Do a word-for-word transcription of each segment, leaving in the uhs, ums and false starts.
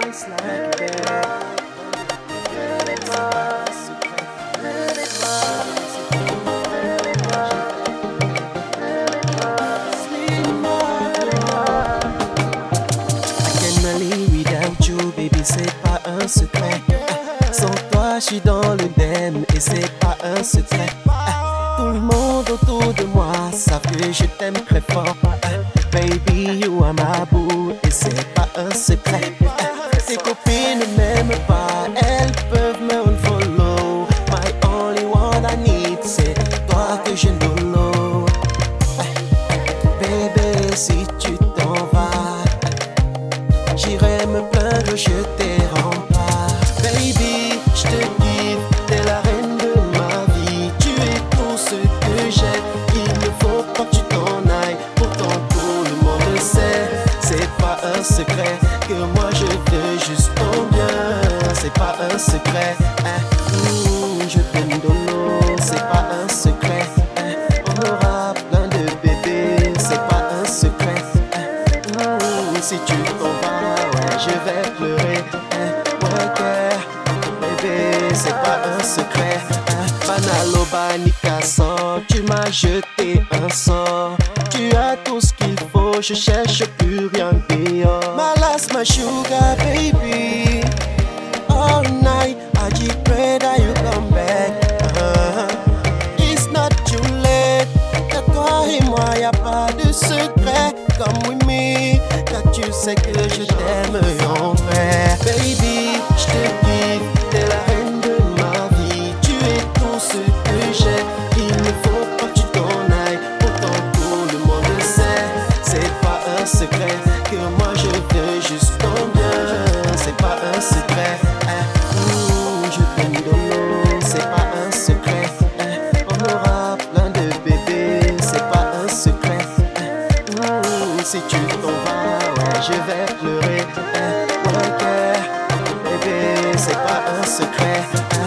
nice like that. I cannot live without you, baby, c'est pas un secret. Sans toi, je suis dans le dème et c'est pas un secret. Tout le monde autour de moi savent que je t'aime très fort. Baby, you are my boo et c'est pas un secret. Tes copines ne m'aiment pas, elles peuvent me unfollow. My only one I need, c'est toi que je dolo. Bébé, si tu t'en vas, j'irai me plaindre, je t'ai rempart. Baby, je te kiffe, t'es la reine de ma vie. Tu es tout ce que j'ai, il ne faut pas que tu t'en ailles. Pourtant tout le monde le sait, c'est pas un secret que moi je veux juste ton bien. C'est pas un secret, hein. Mmh, je t'aime dolo, c'est pas un secret, hein. On aura plein de bébés, c'est pas un secret, hein. Mmh, si tu t'en vas, ouais, je vais pleurer, hein. Ouais, que, bébé, c'est pas un secret, hein. Banaloba Nikasan, tu m'as jeté un sort. Tu as tout ce qu'il faut, je cherche plus rien dehors. My last, my sugar baby. All night, I just pray that you come back. Uh-huh. It's not too late. Car toi et moi, y'a pas de secret. Come with me, car tu sais que je t'aime en vrai. Baby, je te kiffe, t'es la reine de ma vie. Tu es tout ce que j'ai, il ne faut pas que tu t'en ailles. Pourtant tout le monde le sait, c'est pas un secret que moi je veux juste ton bien. C'est pas un secret, hein. Mmh, je t'aime dolo, c'est pas un secret, hein. On aura plein de bébés, c'est pas un secret, hein. Mmh, si tu t'en vas, ouais, je vais pleurer, hein. Ouais, que, bébé, c'est pas un secret, hein.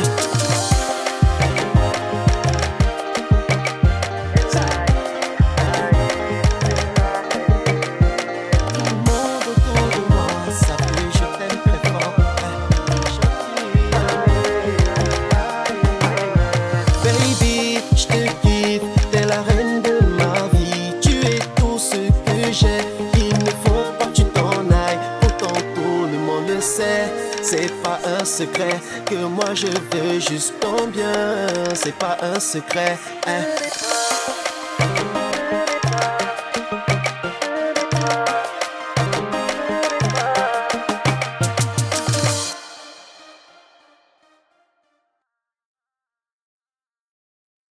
C'est pas un secret que moi je veux juste ton bien. C'est pas un secret, hein.